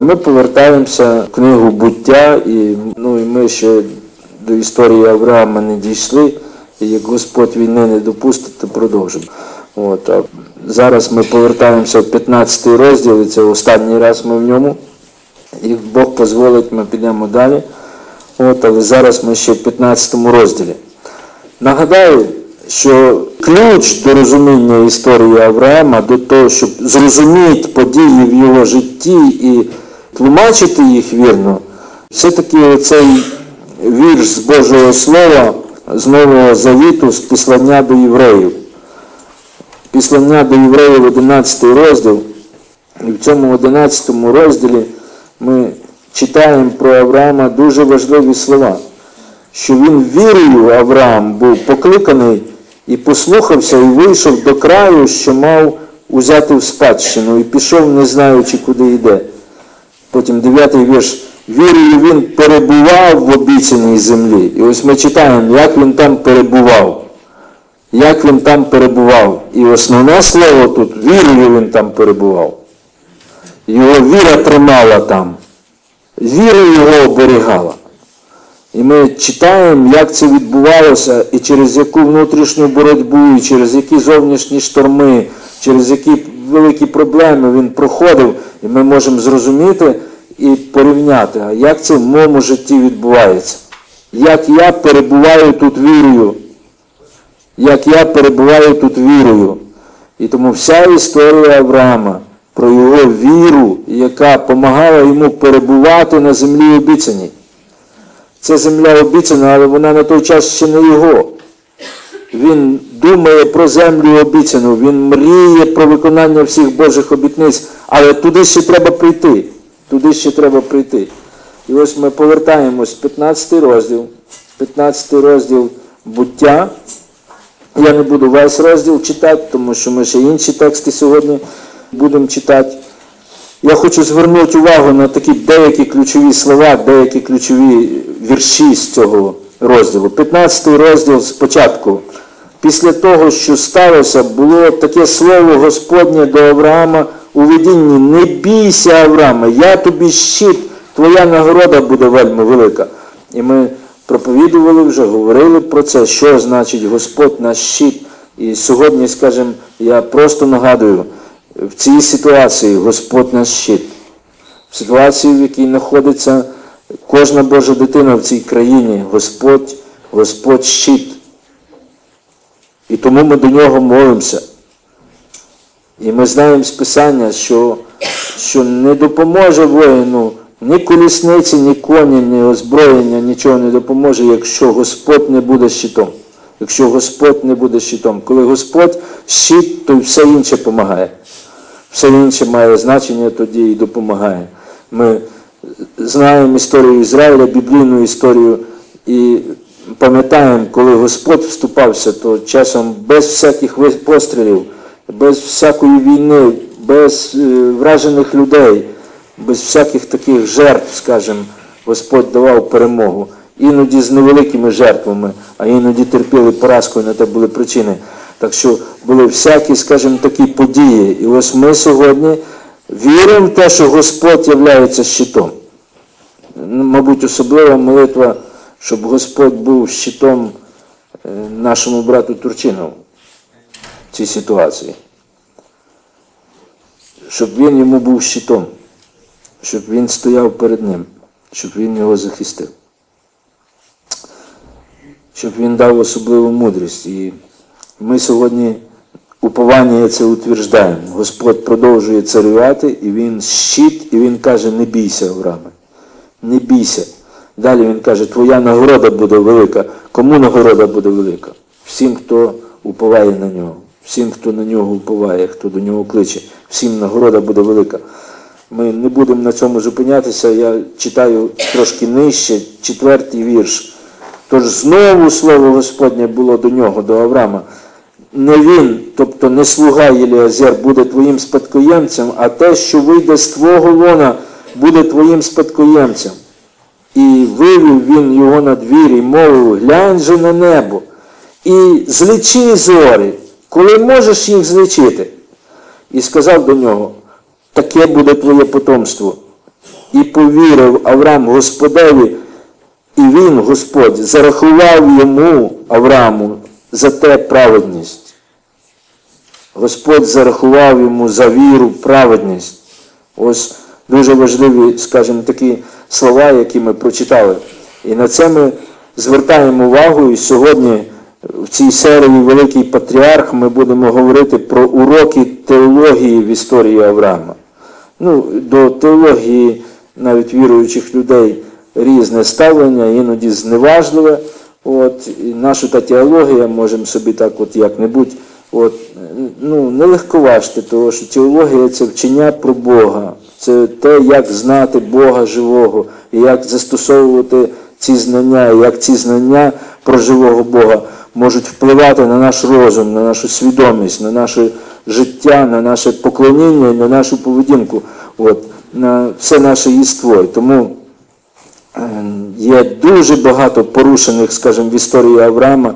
Ми повертаємося в книгу «Буття», і ми ще до історії Авраама не дійшли, і як Господь війни не допустить, то продовжимо. А зараз ми повертаємося в 15 розділ, і це останній раз ми в ньому. Як Бог дозволить, ми підемо далі. Але зараз ми ще в 15 розділі. Нагадаю, що ключ до розуміння історії Авраама, до того, щоб зрозуміти події в його житті і тлумачити їх вірно, все-таки цей вірш з Божого Слова, з Нового Завіту, з Післання до євреїв. Післання до євреїв 11 розділ. І в цьому 11 розділі ми читаємо про Авраама дуже важливі слова. Що він вірою, Авраам, був покликаний і послухався, і вийшов до краю, що мав узяти в спадщину, і пішов, не знаючи, куди йде. Потім 9-й вірш. Вірою він перебував в обіцяній землі. І ось ми читаємо, як він там перебував. Як він там перебував. І основне слово тут, вірою він там перебував. Його віра тримала там. Віра його оберігала. І ми читаємо, як це відбувалося, і через яку внутрішню боротьбу, і через які зовнішні шторми, через які великі проблеми він проходив. І ми можемо зрозуміти і порівняти, а як це в моєму житті відбувається. Як я перебуваю тут вірою. Як я перебуваю тут вірою. І тому вся історія Авраама про його віру, яка допомагала йому перебувати на землі обіцяній. Це земля обіцяна, але вона на той час ще не його. Він думає про землю обіцяну, він мріє про виконання всіх Божих обітниць, але туди ще треба прийти. Туди ще треба прийти. І ось ми повертаємось, 15 розділ Буття. Я не буду весь розділ читати, тому що ми ще інші тексти сьогодні будемо читати. Я хочу звернути увагу на такі деякі ключові слова, деякі ключові вірші з цього розділу. 15 розділ спочатку. Після того, що сталося, було таке слово Господнє до Авраама у видінні. Не бійся, Аврааме, я тобі щит, твоя нагорода буде вельми велика. І ми проповідували вже, говорили про це, що значить Господь наш щит. І сьогодні, скажімо, я просто нагадую, в цій ситуації Господь наш щит. В ситуації, в якій знаходиться кожна Божа дитина в цій країні, Господь щит. І тому ми до нього молимося. І ми знаємо з Писання, що не допоможе воїну ні колісниці, ні коні, ні озброєння, нічого не допоможе, якщо Господь не буде щитом. Якщо Господь не буде щитом. Коли Господь щит, то все інше допомагає. Все інше має значення тоді і допомагає. Ми знаємо історію Ізраїля, біблійну історію, і пам'ятаємо, коли Господь вступався, то часом без всяких пострілів, без всякої війни, без вражених людей, без всяких таких жертв, скажімо, Господь давав перемогу. Іноді з невеликими жертвами, а іноді терпіли поразку, і на те були причини. Так що були всякі, скажімо, такі події. І ось ми сьогодні віримо в те, що Господь являється щитом. Мабуть, особлива молитва, щоб Господь був щитом нашому брату Турчинову в цій ситуації. Щоб він йому був щитом. Щоб він стояв перед ним. Щоб він його захистив. Щоб він дав особливу мудрість. І ми сьогодні уповання це утверждаємо. Господь продовжує царювати, і він щит, і він каже, не бійся, Аврааме. Не бійся. Далі він каже, твоя нагорода буде велика. Кому нагорода буде велика? Всім, хто уповає на нього. Всім, хто на нього уповає, хто до нього кличе. Всім нагорода буде велика. Ми не будемо на цьому зупинятися. Я читаю трошки нижче, 4-й вірш. Тож знову слово Господнє було до нього, до Авраама. Не він, тобто не слуга Єліазер, буде твоїм спадкоємцем, а те, що вийде з твого лона, буде твоїм спадкоємцем. І вивів він його на двір і мовив, глянь же на небо, і злічи зорі, коли можеш їх злічити. І сказав до нього, таке буде твоє потомство. І повірив Авраам Господеві, і він, Господь, зарахував йому, Аврааму, за те праведність. Господь зарахував йому за віру праведність. Ось дуже важливі, скажімо, такі слова, які ми прочитали. І на це ми звертаємо увагу, і сьогодні в цій серії «Великий Патріарх» ми будемо говорити про уроки теології в історії Авраама. До теології навіть віруючих людей різне ставлення, іноді зневажливе. І нашу та теологія можемо собі так як-небудь не легковажити, тому що теологія – це вчення про Бога. Це те, як знати Бога живого, і як застосовувати ці знання, і як ці знання про живого Бога можуть впливати на наш розум, на нашу свідомість, на наше життя, на наше поклоніння і на нашу поведінку, на все наше єство. І тому є дуже багато порушених, скажімо, в історії Авраама,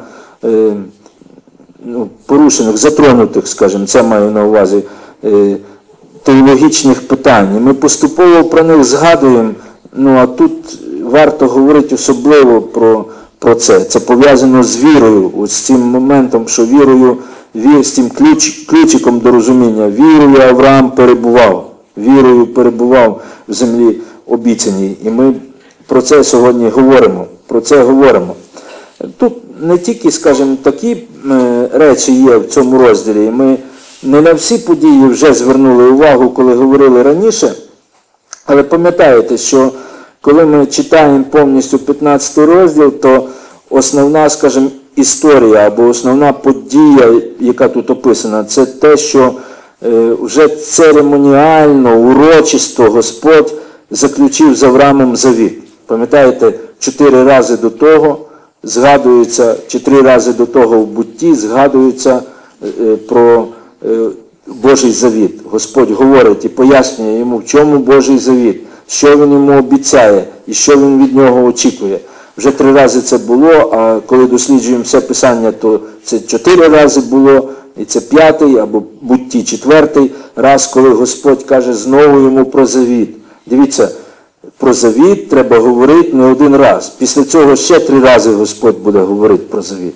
порушених, затронутих, скажімо, це маю на увазі, теологічних питань. І ми поступово про них згадуємо, а тут варто говорити особливо про це. Це пов'язано з вірою, з цим моментом, що з цим ключиком до розуміння. Вірою Авраам перебував, вірою перебував в землі обіцяній. І ми про це сьогодні говоримо. Тут не тільки, скажімо, такі речі є в цьому розділі. Ми не на всі події вже звернули увагу, коли говорили раніше. Але пам'ятаєте, що коли ми читаємо повністю 15 розділ, то основна, скажімо, історія або основна подія, яка тут описана, це те, що вже церемоніально, урочисто Господь заключив з Авраамом завіт. Пам'ятаєте, 4 рази до того згадується, чи 3 рази до того в бутті згадується про Божий завіт. Господь говорить і пояснює йому, в чому Божий завіт, що він йому обіцяє і що він від нього очікує. Вже 3 рази це було, а коли досліджуємо все Писання, то це 4 рази було, і це 5-й або бутті 4-й раз, коли Господь каже знову йому про завіт. Дивіться, про завіт треба говорити не один раз. Після цього ще 3 рази Господь буде говорити про завіт.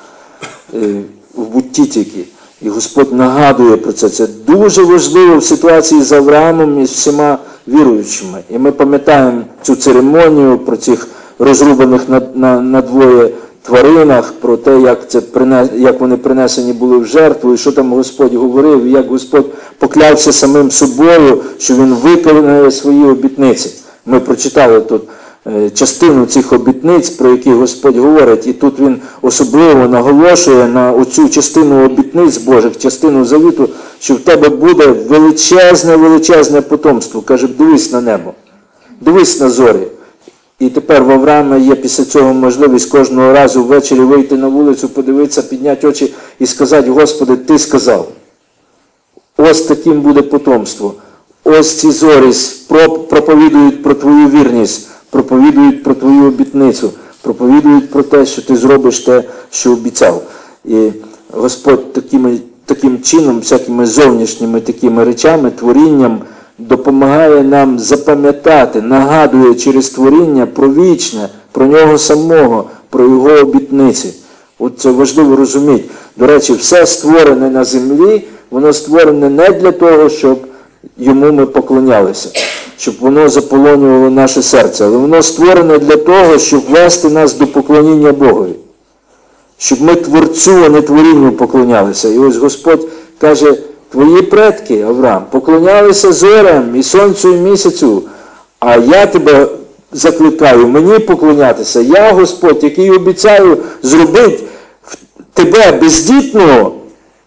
В бутті тільки. І Господь нагадує про це. Це дуже важливо в ситуації з Авраамом і з всіма віруючими. І ми пам'ятаємо цю церемонію про цих розрубаних на двоє тваринах, про те, як вони принесені були в жертву, і що там Господь говорив, і як Господь поклявся самим собою, що Він виконує свої обітниці. Ми прочитали тут частину цих обітниць, про які Господь говорить, і тут Він особливо наголошує на оцю частину обітниць Божих, частину завіту, що в тебе буде величезне потомство. Каже, дивись на небо, дивись на зорі. І тепер в Авраама є після цього можливість кожного разу ввечері вийти на вулицю, подивитися, підняти очі і сказати, Господи, Ти сказав. Ось таким буде потомство. Ось ці зорі проповідують про Твою вірність, проповідують про Твою обітницю, проповідують про те, що Ти зробиш те, що обіцяв. І Господь таким чином, всякими зовнішніми такими речами, творінням, допомагає нам запам'ятати, нагадує через творіння про вічне, про Нього самого, про Його обітниці. От це важливо розуміти. До речі, все створене на землі, воно створене не для того, щоб Йому ми поклонялися, щоб воно заполонювало наше серце, але воно створене для того, щоб вести нас до поклоніння Богові. Щоб ми Творцю, а не творінню поклонялися. І ось Господь каже, твої предки, Авраам, поклонялися зорям і сонцю, і місяцю, а я тебе закликаю, мені поклонятися. Я, Господь, який обіцяю зробити тебе бездітного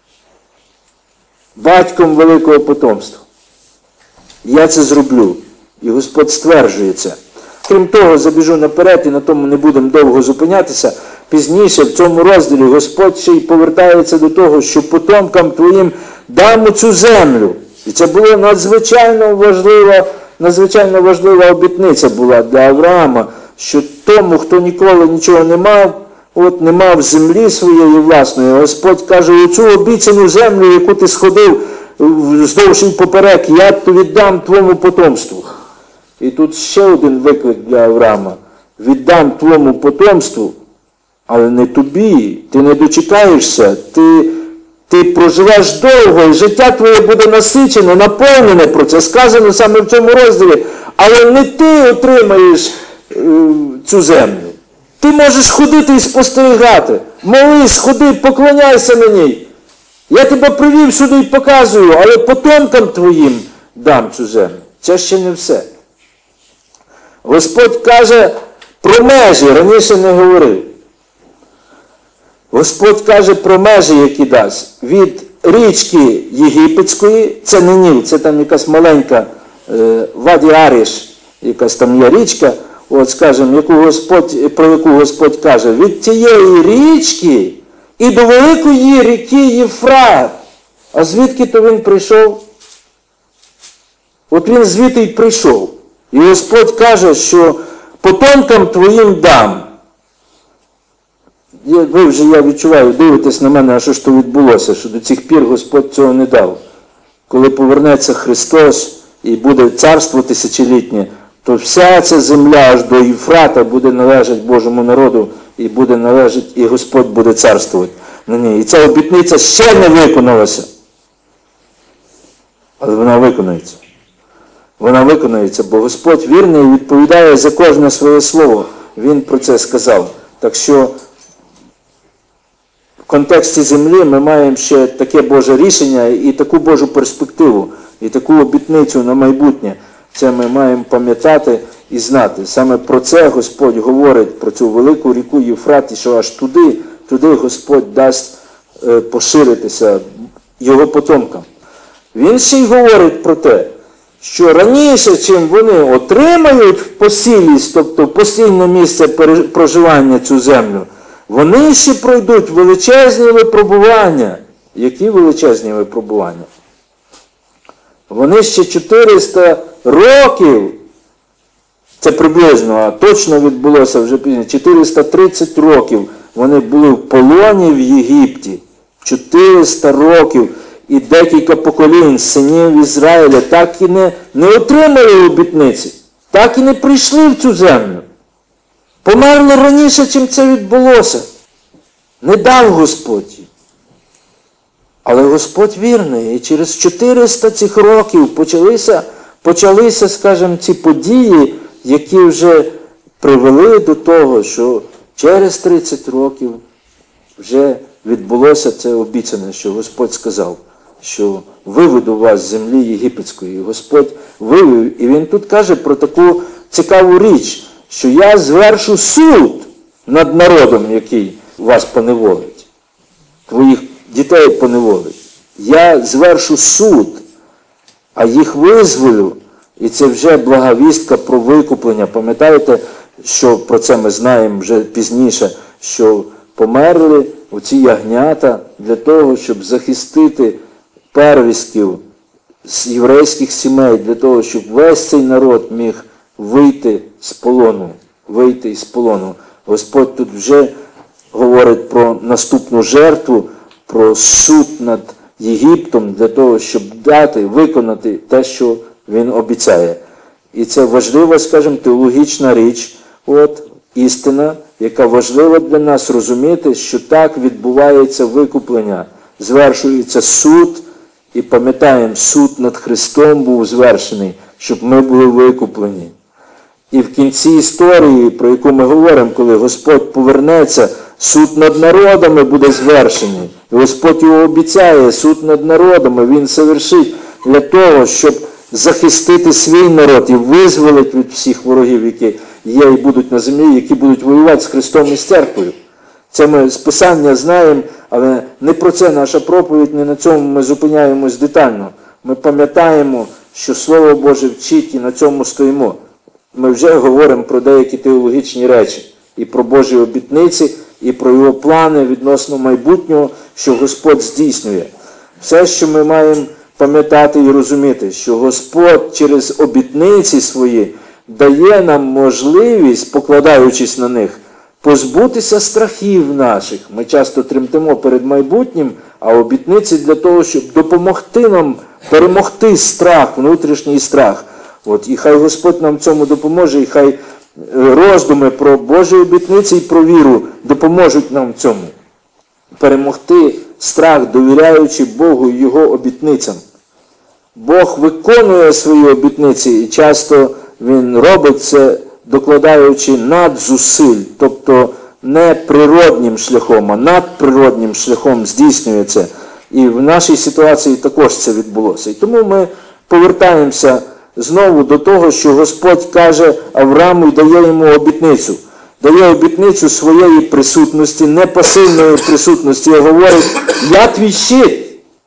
батьком великого потомства. Я це зроблю. І Господь стверджує це. Крім того, забіжу наперед і на тому не будемо довго зупинятися. Пізніше в цьому розділі Господь ще й повертається до того, що потомкам твоїм дам цю землю. І це була надзвичайно важлива обітниця була для Авраама, що тому, хто ніколи нічого не мав землі своєї власної, Господь каже, оцю обіцяну землю, яку ти сходив вздовж і поперек, я віддам твоєму потомству. І тут ще один виклик для Авраама. Віддам твоєму потомству, але не тобі. Ти не дочекаєшся. Ти проживеш довго, і життя твоє буде насичене, наповнене, про це сказано саме в цьому розділі. Але не ти отримаєш цю землю. Ти можеш ходити і спостерігати. Молись, ходи, поклоняйся на ній. Я тебе привів сюди і показую, але потомкам твоїм дам цю землю. Це ще не все. Господь каже про межі, раніше не говорив. Господь каже про межі, які дасть. Від річки Єгипетської, це не Ніл, це там якась маленька Ваді Аріш, якась там є річка, от скажемо, про яку Господь каже, від тієї річки і до великої ріки Єфрат. А звідки то він прийшов? От він звідти й прийшов. І Господь каже, що потомкам твоїм дам. Ви вже, я відчуваю, дивитесь на мене, а що ж то відбулося, що до цих пір Господь цього не дав. Коли повернеться Христос і буде царство тисячолітнє, то вся ця земля аж до Єфрата буде належати Божому народу, і буде належати, і Господь буде царствувати на ній. І ця обітниця ще не виконалася. Але вона виконується. Вона виконується, бо Господь вірний і відповідає за кожне своє слово. Він про це сказав. Так що в контексті землі ми маємо ще таке Боже рішення і таку Божу перспективу, і таку обітницю на майбутнє. Це ми маємо пам'ятати і знати. Саме про це Господь говорить, про цю велику ріку Єфрат, і що аж туди Господь дасть поширитися його потомкам. Він ще й говорить про те, що раніше, чим вони отримають посілість, тобто постійне місце проживання цю землю, вони ще пройдуть величезні випробування. Які величезні випробування? Вони ще 400 років, це приблизно, а точно відбулося вже пізніше, 430 років вони були в полоні в Єгипті. 400 років. І декілька поколінь синів Ізраїля так і не отримали обітниці, так і не прийшли в цю землю. Померли раніше, чим це відбулося. Не дав Господь їм. Але Господь вірний. І через 400 цих років почалися, скажімо, ці події, які вже привели до того, що через 30 років вже відбулося це обіцяне, що Господь сказав, що виведу вас з землі єгипетської. І Господь вивів. І він тут каже про таку цікаву річ, що я звершу суд над народом, який вас поневолить. Твоїх дітей поневолить. Я звершу суд, а їх визволю. І це вже благовістка про викуплення. Пам'ятаєте, що про це ми знаємо вже пізніше, що померли оці ягнята для того, щоб захистити первістків з єврейських сімей, для того, щоб весь цей народ міг вийти з полону. Вийти із полону. Господь тут вже говорить про наступну жертву, про суд над Єгиптом, для того, щоб виконати те, що він обіцяє. І це важлива, скажімо, теологічна річ, істина, яка важлива для нас розуміти, що так відбувається викуплення. Звершується суд, і пам'ятаємо, суд над Христом був звершений, щоб ми були викуплені. І в кінці історії, про яку ми говоримо, коли Господь повернеться, суд над народами буде звершений. І Господь його обіцяє, суд над народами, він совершить для того, щоб захистити свій народ і визволити від всіх ворогів, які є і будуть на землі, які будуть воювати з Христом і з церквою. Це ми з Писання знаємо, але не про це наша проповідь, не на цьому ми зупиняємось детально. Ми пам'ятаємо, що Слово Боже вчить і на цьому стоїмо. Ми вже говоримо про деякі теологічні речі, і про Божі обітниці, і про Його плани відносно майбутнього, що Господь здійснює. Все, що ми маємо пам'ятати і розуміти, що Господь через обітниці свої дає нам можливість, покладаючись на них, позбутися страхів наших. Ми часто тремтимо перед майбутнім, а обітниці для того, щоб допомогти нам перемогти страх, внутрішній страх. От, і хай Господь нам в цьому допоможе, і хай роздуми про Божі обітниці і про віру допоможуть нам в цьому. Перемогти страх, довіряючи Богу і Його обітницям. Бог виконує свої обітниці, і часто Він робить це, докладаючи надзусиль, тобто не природнім шляхом, а надприроднім шляхом здійснює це. І в нашій ситуації також це відбулося. І тому ми повертаємося знову до того, що Господь каже Аврааму і дає йому обітницю. Дає обітницю своєї присутності, не пасивної присутності, і говорить: «Я твій щит».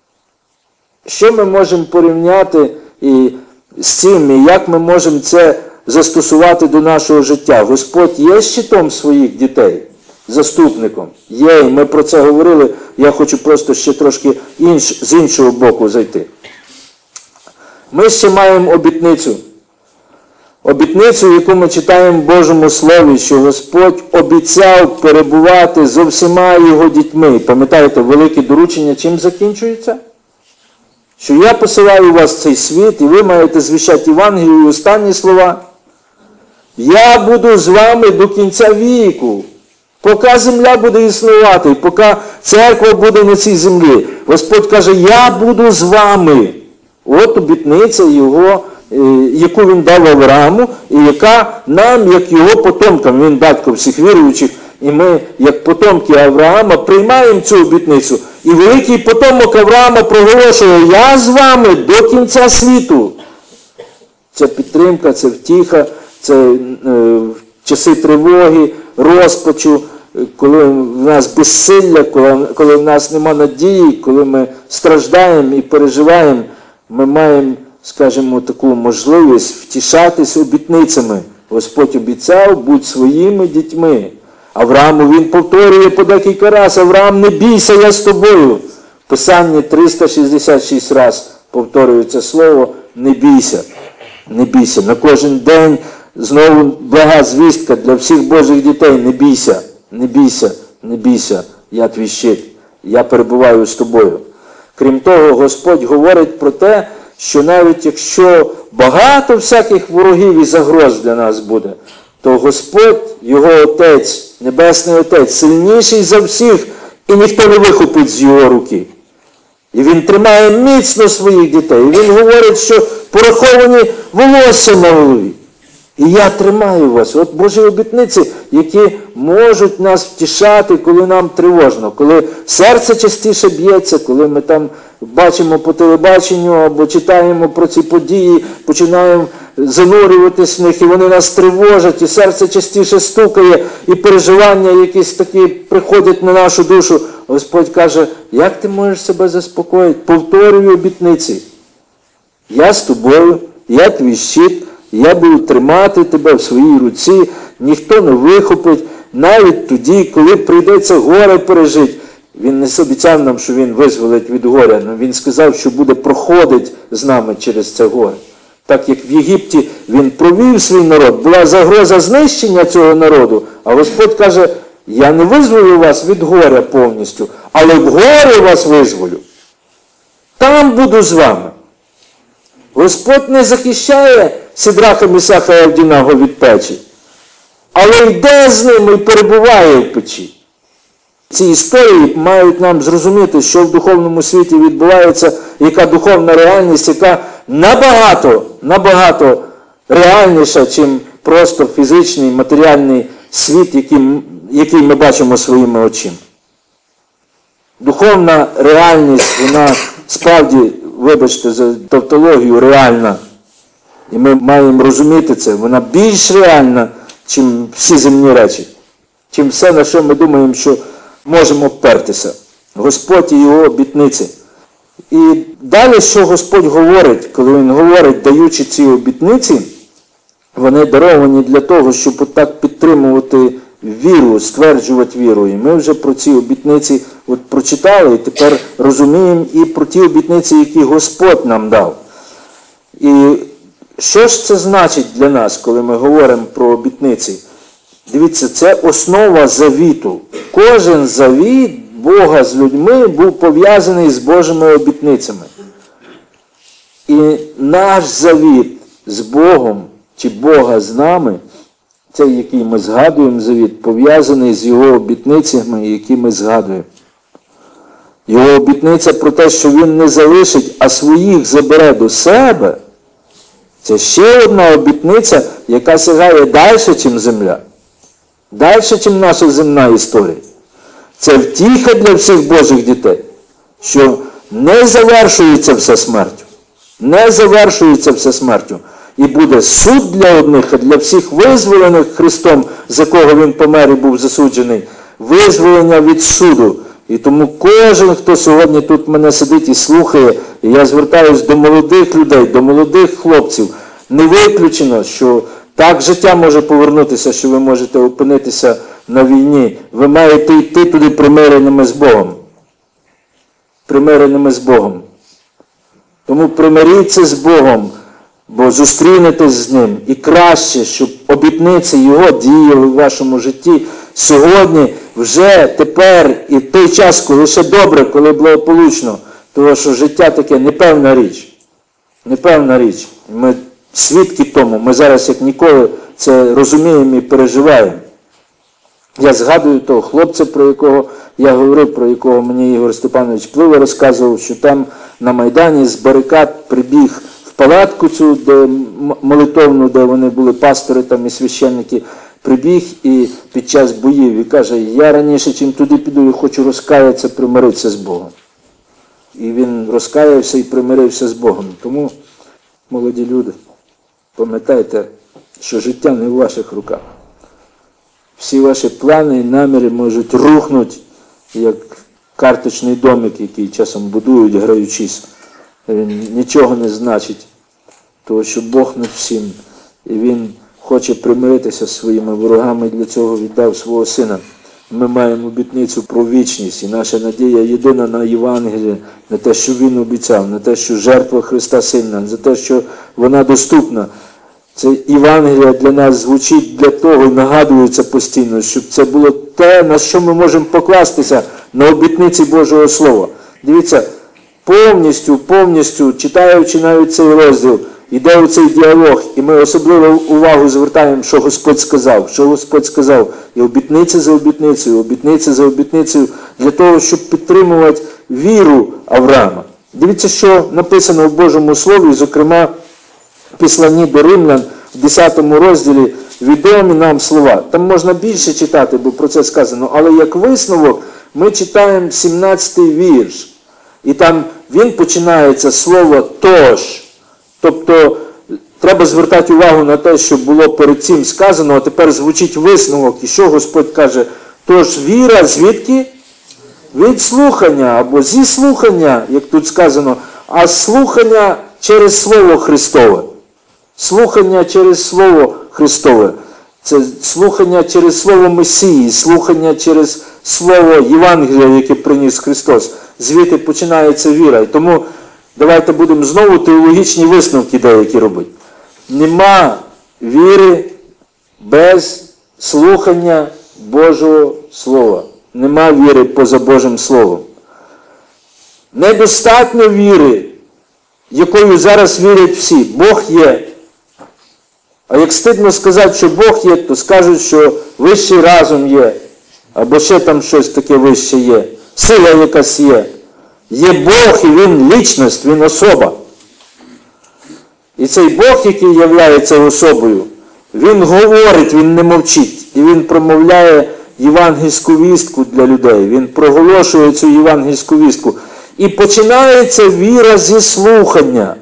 Що ми можемо порівняти з цим, і як ми можемо це застосувати до нашого життя? Господь є щитом своїх дітей, заступником? Є, і ми про це говорили, я хочу просто ще трошки з іншого боку зайти. Ми ще маємо обітницю. Обітницю, яку ми читаємо в Божому Слові, що Господь обіцяв перебувати зо всіма Його дітьми. Пам'ятаєте, велике доручення чим закінчується? Що я посилаю вас в цей світ, і ви маєте звіщати Євангелію, і останні слова. Я буду з вами до кінця віку, поки земля буде існувати, поки церква буде на цій землі. Господь каже: я буду з вами. От обітниця Його, яку Він дав Аврааму, і яка нам, як Його потомкам, Він батько всіх віруючих, і ми, як потомки Авраама, приймаємо цю обітницю. І великий потомок Авраама проголошує: я з вами до кінця світу. Це підтримка, це втіха, це в часи тривоги, розпачу, коли в нас безсилля, коли в нас нема надії, коли ми страждаємо і переживаємо, ми маємо, скажімо, таку можливість втішатись обітницями. Господь обіцяв: будь своїми дітьми. Аврааму Він повторює по декілька разів: Авраам, не бійся, я з тобою. В Писанні 366 раз повторюється слово «не бійся». Не бійся. На кожен день знову блага звістка для всіх Божих дітей: не бійся, не бійся, не бійся, я твій щит, я перебуваю з тобою. Крім того, Господь говорить про те, що навіть якщо багато всяких ворогів і загроз для нас буде, то Господь, Його Отець, Небесний Отець, сильніший за всіх, і ніхто не вихопить з Його руки. І Він тримає міцно своїх дітей. І Він говорить, що пораховані волосся на голові. І я тримаю вас. От Божі обітниці, які можуть нас втішати, коли нам тривожно, коли серце частіше б'ється, коли ми там бачимо по телебаченню або читаємо про ці події, починаємо занурюватись в них, і вони нас тривожать, і серце частіше стукає, і переживання якісь такі приходять на нашу душу. Господь каже: як ти можеш себе заспокоїти? Повторюй обітниці. Я з тобою, я твій щит, я буду тримати тебе в своїй руці, ніхто не вихопить, навіть тоді, коли прийдеться горе пережити. Він не обіцяв нам, що Він визволить від горя, але Він сказав, що буде проходити з нами через це горе. Так як в Єгипті Він провів свій народ, була загроза знищення цього народу, а Господь каже: я не визволю вас від горя повністю, але в горі вас визволю. Там буду з вами. Господь не захищає Сидраха, Місаха і Авдінаго від печі, але йде з ними і перебуває в печі. Ці історії мають нам зрозуміти, що в духовному світі відбувається, яка духовна реальність, яка набагато реальніша, ніж просто фізичний, матеріальний світ, який ми бачимо своїми очима. Духовна реальність, вона справді, вибачте за тавтологію, реальна. І ми маємо розуміти це. Вона більш реальна, ніж всі земні речі. Чим все, на що ми думаємо, що можемо впертися. Господь і Його обітниці. І далі, що Господь говорить, коли Він говорить, даючи ці обітниці, вони даровані для того, щоб отак підтримувати віру, стверджувати віру. І ми вже про ці обітниці прочитали, і тепер розуміємо і про ті обітниці, які Господь нам дав. І що ж це значить для нас, коли ми говоримо про обітниці? Дивіться, це основа завіту. Кожен завіт Бога з людьми був пов'язаний з Божими обітницями. І наш завіт з Богом, чи Бога з нами, цей, який ми згадуємо завіт, пов'язаний з Його обітницями, які ми згадуємо. Його обітниця про те, що Він не залишить, а своїх забере до себе, це ще одна обітниця, яка сягає далі, ніж земля. Далі, ніж наша земна історія. Це втіха для всіх Божих дітей, що не завершується все смертю. Не завершується все смертю. І буде суд для одних, а для всіх визволених Христом, за кого Він помер і був засуджений, визволення від суду. І тому кожен, хто сьогодні тут мене сидить і слухає, і я звертаюсь до молодих людей, до молодих хлопців, не виключено, що так життя може повернутися, що ви можете опинитися на війні. Ви маєте йти туди примиреними з Богом. Примиреними з Богом. Тому примиріться з Богом, бо зустрінетесь з Ним. І краще, щоб обітниці Його діяли в вашому житті сьогодні, вже, тепер і той час, коли ще добре, коли благополучно. Тому що життя таке непевна річ. Непевна річ. Ми свідки тому, ми зараз як ніколи це розуміємо і переживаємо. Я згадую того хлопця, про якого я говорив, про якого мені Ігор Степанович Пливо розказував, що там на Майдані з барикад прибіг в палатку цю, де молитовну, де вони були пастори там і священники, прибіг і під час боїв і каже, я раніше, чим туди піду, я хочу розкаятися, примиритися з Богом. І він розкаявся і примирився з Богом. Тому, молоді люди, пам'ятайте, що життя не в ваших руках. Всі ваші плани і наміри можуть рухнути, як карточний домик, який часом будують, граючись. Він нічого не значить, тому що Бог над всім. І Він хоче примиритися зі своїми ворогами, і для цього віддав свого Сина. Ми маємо обітницю про вічність, і наша надія єдина на Євангеліє, на те, що Він обіцяв, на те, що жертва Христа сильна, на те, що вона доступна. Це Євангелія для нас звучить для того і нагадується постійно, щоб це було те, на що ми можемо покластися, на обітниці Божого Слова. Дивіться, повністю, читаючи навіть цей розділ, йде у цей діалог, і ми особливо увагу звертаємо, що Господь сказав. І обітниця за обітницею, для того, щоб підтримувати віру Авраама. Дивіться, що написано в Божому Слові, зокрема, в Післанні до Римлян, в 10 розділі, відомі нам слова. Там можна більше читати, бо про це сказано, але як висновок ми читаємо 17-й вірш. І там він починається з слова «тож». Тобто, треба звертати увагу на те, що було перед цим сказано, а тепер звучить висновок. І що Господь каже? Тож віра звідки? Від слухання, або зі слухання, як тут сказано, а слухання через Слово Христове. Слухання через Слово Христове. Це слухання через Слово Месії, слухання через Слово Євангелія, яке приніс Христос. Звідти починається віра. І тому давайте будемо знову теологічні висновки деякі робити. Нема віри без слухання Божого Слова. Нема віри поза Божим Словом. Недостатньо віри, якою зараз вірять всі. Бог є. А як стидно сказати, що Бог є, то скажуть, що вищий разум є. Або ще там щось таке вище є. Сила якась є. Є Бог, і Він лічність, Він особа. І цей Бог, який являється особою, Він говорить, Він не мовчить. І Він промовляє євангельську вістку для людей. Він проголошує цю євангельську вістку. І починається віра зі слухання.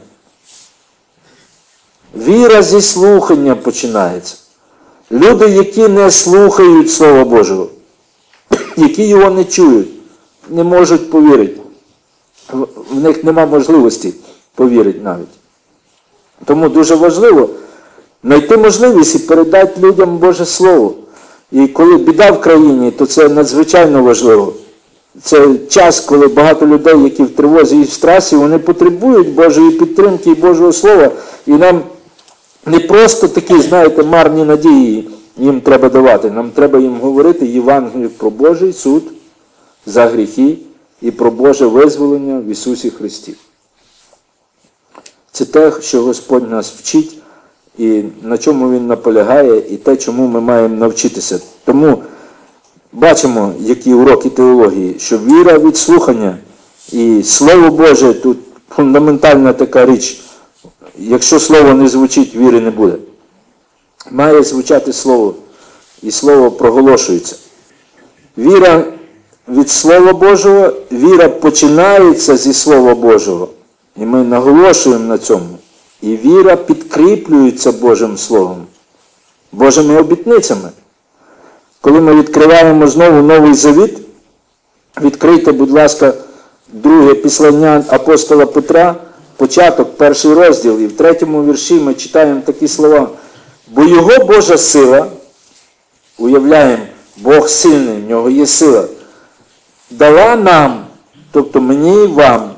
Віра зі слухання починається. Люди, які не слухають Слова Божого, які його не чують, не можуть повірити. В них нема можливості повірити навіть. Тому дуже важливо знайти можливість і передати людям Боже Слово. І коли біда в країні, то це надзвичайно важливо. Це час, коли багато людей, які в тривозі і в стресі, вони потребують Божої підтримки і Божого Слова. І нам не просто такі, знаєте, марні надії їм треба давати. Нам треба їм говорити Євангелію про Божий суд за гріхи і про Боже визволення в Ісусі Христі. Це те, що Господь нас вчить і на чому він наполягає, і те, чому ми маємо навчитися. Тому бачимо, які уроки теології, що віра від слухання і Слово Боже тут фундаментальна така річ. Якщо Слово не звучить, віри не буде. Має звучати Слово, і Слово проголошується. Віра від Слова Божого, віра починається зі Слова Божого. І ми наголошуємо на цьому. І віра підкріплюється Божим Словом, Божими обітницями. Коли ми відкриваємо знову Новий Завіт, відкрийте, будь ласка, друге післання апостола Петра, початок, 1 розділ, і в 3 вірші ми читаємо такі слова. Бо Його Божа сила, уявляємо, Бог сильний, в Нього є сила, дала нам, тобто мені і вам,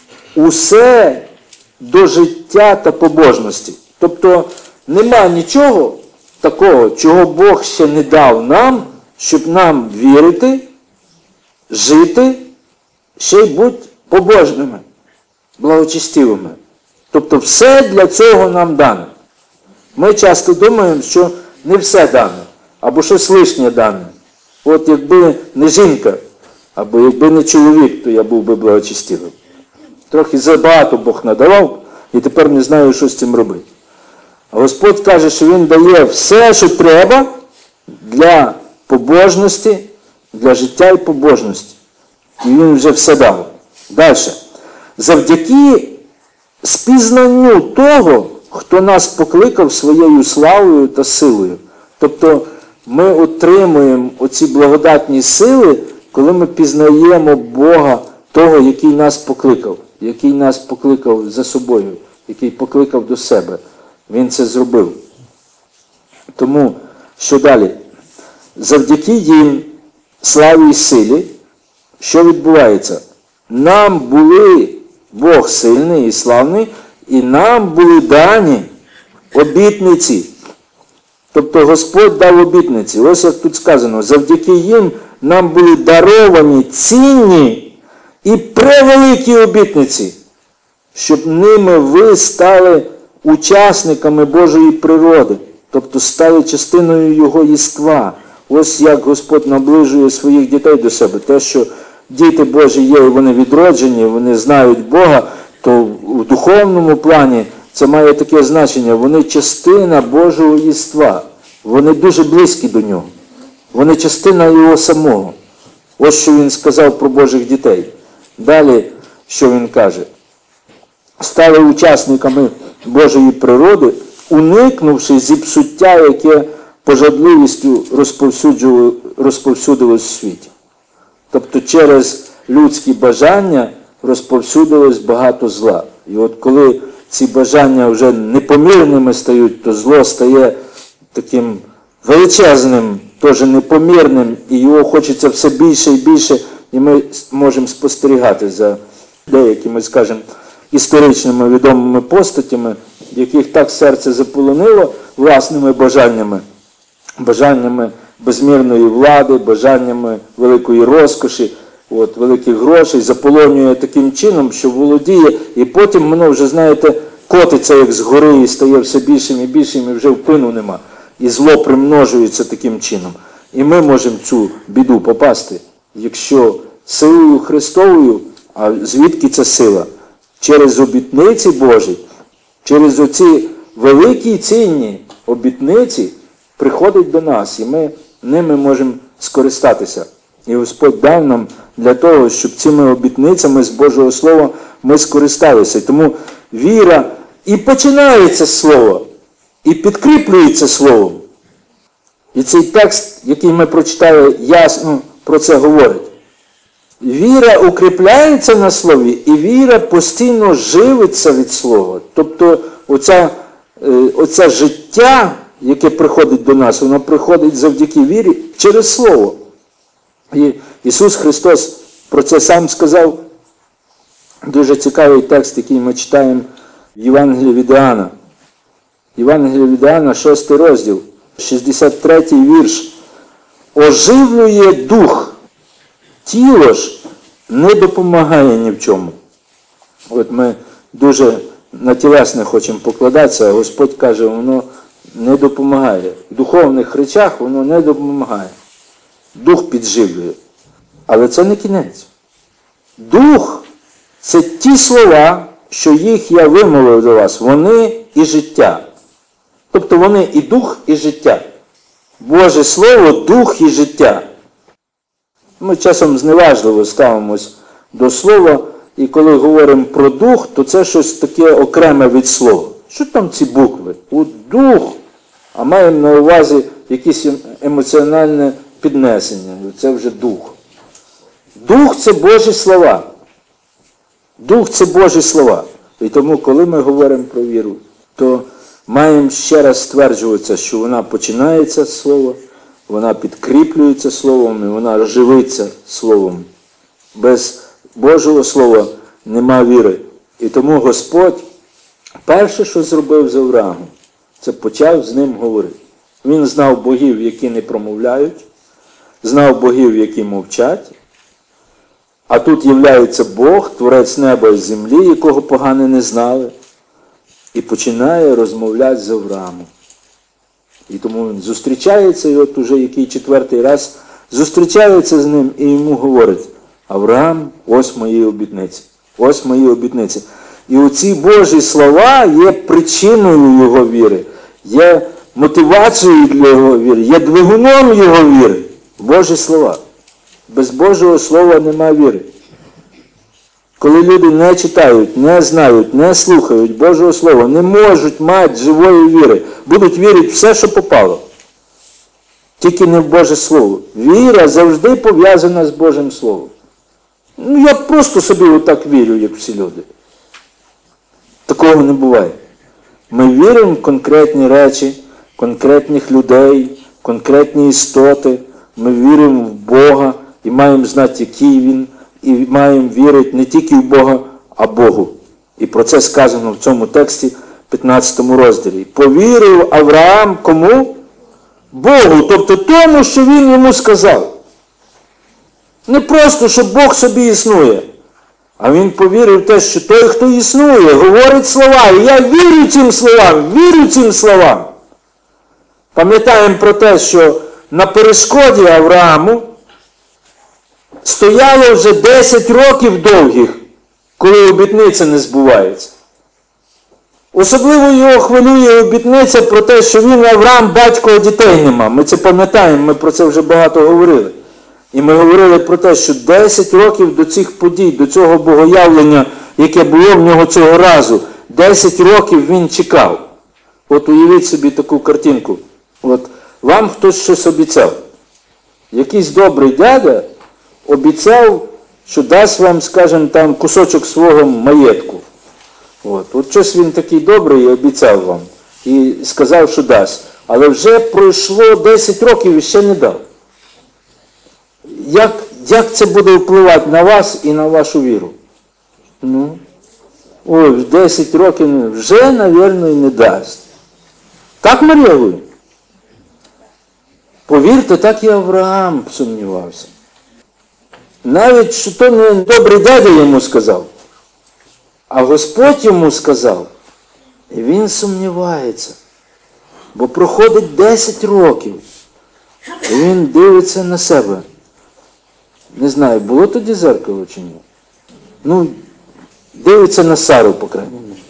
усе до життя та побожності. Тобто нема нічого такого, чого Бог ще не дав нам, щоб нам вірити, жити, ще й бути побожними, благочестивими. Тобто все для цього нам дане. Ми часто думаємо, що не все дане, або щось лишнє дане. От якби не жінка, або якби не чоловік, то я був би благочестивим. Трохи забагато Бог надавав, і тепер не знаю, що з цим робити. А Господь каже, що Він дає все, що треба для побожності, для життя і побожності. І Він вже все дав. Далі. Завдяки спізнанню того, хто нас покликав своєю славою та силою. Тобто ми отримуємо оці благодатні сили, коли ми пізнаємо Бога, того, який нас покликав за собою, який покликав до себе. Він це зробив. Тому, що далі? Завдяки їм, славі і силі, що відбувається? Нам були, Бог сильний і славний, і нам були дані обітниці. Тобто Господь дав обітниці. Ось як тут сказано, завдяки їм нам були даровані цінні і превеликі обітниці, щоб ними ви стали учасниками Божої природи, тобто стали частиною Його єства. Ось як Господь наближує своїх дітей до себе. Те, що діти Божі є, і вони відроджені, вони знають Бога, то в духовному плані це має таке значення. Вони частина Божого єства. Вони дуже близькі до Нього. Вони частина Його самого. Ось що Він сказав про Божих дітей. Далі, що Він каже? Стали учасниками Божої природи, уникнувши зіпсуття, яке пожадливістю розповсюдилось в світі. Тобто через людські бажання розповсюдилось багато зла. І от коли ці бажання вже непомірними стають, то зло стає таким величезним, теж непомірним, і його хочеться все більше і більше, і ми можемо спостерігати за деякими, скажімо, історичними відомими постатями, яких так серце заполонило власними бажаннями безмірної влади, бажаннями великої розкоші, великих грошей, заполонює таким чином, що володіє, і потім воно вже, знаєте, котиться як згори і стає все більшим і більшим, і вже вплину нема. І зло примножується таким чином. І ми можемо цю біду попасти, якщо силою Христовою, а звідки ця сила? Через обітниці Божі, через оці великі цінні обітниці приходить до нас, і ми ними можемо скористатися. І Господь дав нам для того, щоб цими обітницями з Божого Слова ми скористалися. І тому віра і починається з Слова, і підкріплюється Словом. І цей текст, який ми прочитали, ясно про це говорить. Віра укріпляється на Слові, і віра постійно живиться від Слова. Тобто оце життя, яке приходить до нас, воно приходить завдяки вірі через Слово. І Ісус Христос про це сам сказав. Дуже цікавий текст, який ми читаємо в Євангелії від Іоанна. Євангелія від Іоанна, 6 розділ, 63 вірш. Оживлює дух, тіло ж не допомагає ні в чому. От ми дуже на тілесне хочемо покладатися, а Господь каже, воно не допомагає. В духовних речах воно не допомагає. Дух підживлює. Але це не кінець. Дух – це ті слова, що їх я вимовив до вас. Вони і життя. Тобто вони і дух, і життя. Боже Слово – дух і життя. Ми часом зневажливо ставимось до слова, і коли говоримо про дух, то це щось таке окреме від слова. Що там ці букви? От дух, а маємо на увазі якесь емоціональне піднесення. Це вже дух. Дух – це Божі слова. Дух – це Божі слова. І тому, коли ми говоримо про віру, то маємо ще раз стверджуватися, що вона починається з слова, вона підкріплюється словом і вона живиться словом. Без Божого Слова нема віри. І тому Господь перше, що зробив з Авраамом, це почав з ним говорити. Він знав богів, які не промовляють, знав богів, які мовчать. А тут являється Бог, Творець неба і землі, якого погани не знали. І починає розмовляти з Авраамом. І тому він зустрічається, і от уже який 4-й раз зустрічається з ним і йому говорить: Авраам, ось мої обітниці. Ось мої обітниці. І оці Божі слова є причиною його віри, є мотивацією для його віри, є двигуном його віри. Божі слова. Без Божого Слова немає віри. Коли люди не читають, не знають, не слухають Божого Слова, не можуть мати живої віри, будуть вірити в все, що попало. Тільки не в Боже Слово. Віра завжди пов'язана з Божим Словом. Я просто собі отак вірю, як всі люди. Такого не буває. Ми віримо в конкретні речі, конкретних людей, конкретні істоти. Ми віримо в Бога і маємо знати, який Він. І маємо вірити не тільки в Бога, а Богу. І про це сказано в цьому тексті, 15 розділі. Повірив Авраам кому? Богу, тобто тому, що він йому сказав. Не просто, що Бог собі існує, а він повірив в те, що той, хто існує, говорить слова. І я вірю цим словам. Пам'ятаємо про те, що на перешкоді Аврааму стояло вже 10 років довгих, коли обітниця не збувається. Особливо його хвилює обітниця про те, що він, Авраам, батько, а дітей нема. Ми це пам'ятаємо, ми про це вже багато говорили. І ми говорили про те, що 10 років до цих подій, до цього богоявлення, яке було в нього цього разу, 10 років він чекав. От уявіть собі таку картинку. От вам хтось щось обіцяв. Якийсь добрий дядя обіцяв, що дасть вам, скажімо, там кусочок свого маєтку. От щось він такий добрий і обіцяв вам. І сказав, що дасть. Але вже пройшло 10 років і ще не дав. Як це буде впливати на вас і на вашу віру? 10 років вже, мабуть, і не дасть. Так ми реагуємо? Повірте, так і Авраам сумнівався. Навіть, що то не добрий дядя йому сказав, а Господь йому сказав, і він сумнівається. Бо проходить 10 років, і він дивиться на себе. Не знаю, було тоді зеркало чи ні? Дивиться на Сару, по крайній мірі.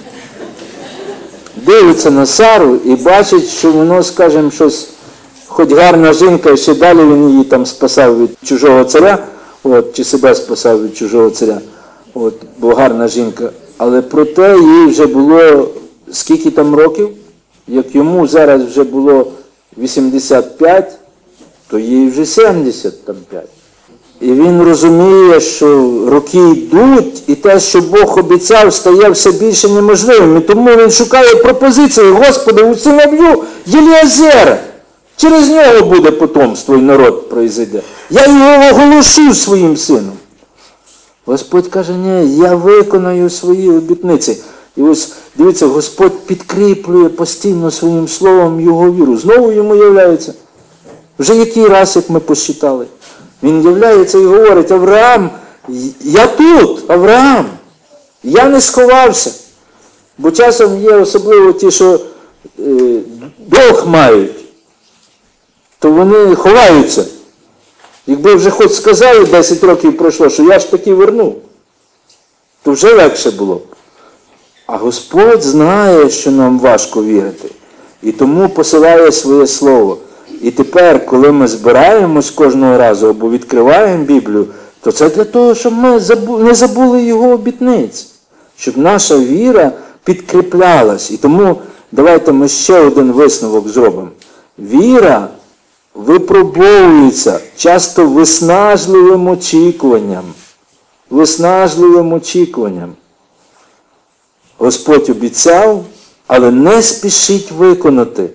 Дивиться на Сару і бачить, що воно, скажімо, щось, хоч гарна жінка, і ще далі він її там спасав від чужого царя, чи себе спасав від чужого царя, бо гарна жінка. Але проте їй вже було, скільки там років? Як йому зараз вже було 85, то їй вже 75. І він розуміє, що роки йдуть, і те, що Бог обіцяв, стає все більше неможливим. І тому він шукає пропозиції: Господи, усиновлю Єліазера. Через нього буде потомство і народ пройде. Я його оголошу своїм сином. Господь каже: ні, я виконаю свої обітниці. І ось, дивіться, Господь підкріплює постійно своїм словом його віру. Знову йому являється. Вже який раз, як ми посчитали. Він являється і говорить: Авраам, я тут, Авраам, я не сховався. Бо часом є особливо ті, що долг мають, то вони ховаються. Якби вже хоч сказали, 10 років пройшло, що я ж таки верну, то вже легше було. А Господь знає, що нам важко вірити. І тому посилає своє слово. І тепер, коли ми збираємось кожного разу або відкриваємо Біблію, то це для того, щоб ми не забули його обітниць. Щоб наша віра підкріплялась. І тому давайте ми ще один висновок зробимо. Віра випробовується часто виснажливим очікуванням. Виснажливим очікуванням. Господь обіцяв, але не спішить виконати.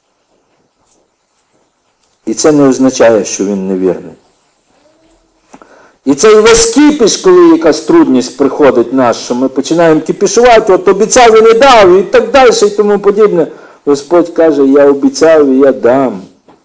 І це не означає, що він невірний. І цей весь кіпіш, коли якась трудність приходить наш, що ми починаємо кіпішувати, от обіцяв і не дав, і так далі, і тому подібне. Господь каже, я обіцяв, і я дам.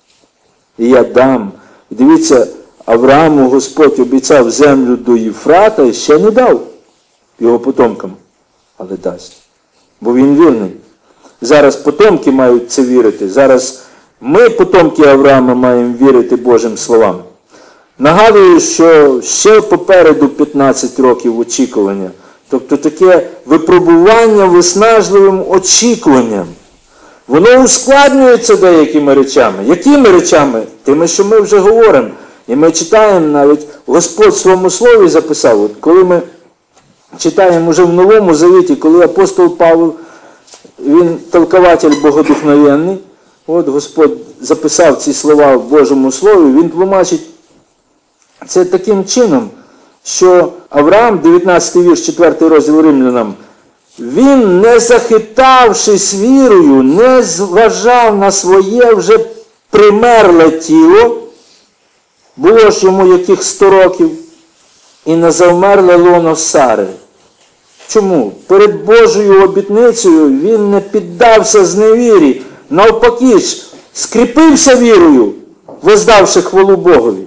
І я дам. І дивіться, Аврааму Господь обіцяв землю до Єфрата і ще не дав його потомкам. Але дасть. Бо він вірний. Зараз потомки мають це вірити. Зараз ми, потомки Авраама, маємо вірити Божим словам. Нагадую, що ще попереду 15 років очікування. Тобто таке випробування виснажливим очікуванням. Воно ускладнюється деякими речами. Якими речами? Тими, що ми вже говоримо. І ми читаємо навіть, Господь в своєму слові записав. От коли ми читаємо вже в Новому Завіті, коли апостол Павел, він толкователь богодухновенний, от Господь записав ці слова в Божому Слові, він тлумачить це таким чином, що Авраам, 19 вірш, 4 розділ Римлянам, він, не захитавшись вірою, не зважав на своє вже примерле тіло, було ж йому яких 100 років, і на завмерле лоно Сари. Чому? Перед Божою обітницею він не піддався зневірі, навпаки ж, скріпився вірою, воздавши хвалу Богові.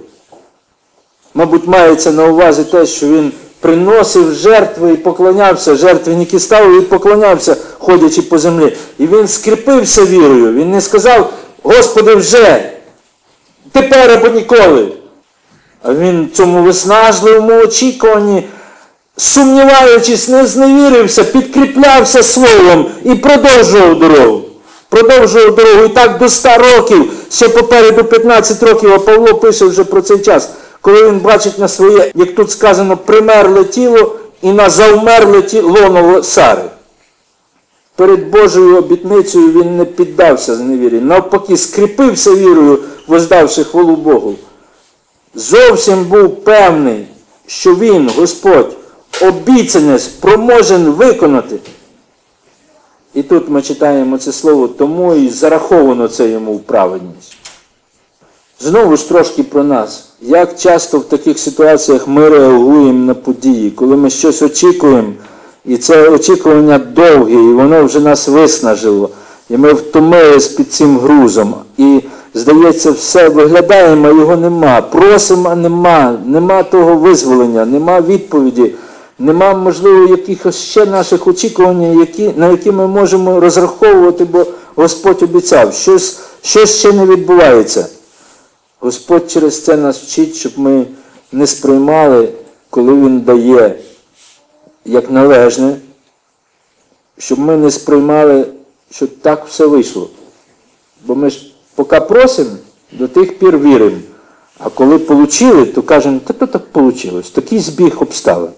Мабуть, мається на увазі те, що він приносив жертви і поклонявся, жертвенники ставив і поклонявся, ходячи по землі. І він скріпився вірою. Він не сказав, Господи, вже, тепер або ніколи. А він в цьому виснажливому очікуванні, сумніваючись, не зневірився, підкріплявся словом і продовжував дорогу. Продовжував дорогу і так до 100 років, ще попереду 15 років, а Павло пише вже про цей час, коли він бачить на своє, як тут сказано, примерле тіло і на завмерле лоно Сари. Перед Божою обітницею він не піддався зневірі, навпаки, скріпився вірою, воздавши хвалу Богу. Зовсім був певний, що він, Господь, обіцяне спроможен виконати. І тут ми читаємо це слово, тому і зараховано це йому в праведність. Знову ж трошки про нас. Як часто в таких ситуаціях ми реагуємо на події, коли ми щось очікуємо, і це очікування довге, і воно вже нас виснажило, і ми втомились під цим грузом, і, здається, все виглядаємо, а його нема, просимо, а нема того визволення, нема відповіді, нема, можливо, якихось ще наших очікувань, на які ми можемо розраховувати, бо Господь обіцяв, щось ще не відбувається. Господь через це нас вчить, щоб ми не сприймали, коли Він дає як належне, щоб ми не сприймали, що так все вийшло. Бо ми ж поки просимо, до тих пір віримо. А коли отримали, то кажемо, то так вийшло, такий збіг обставин.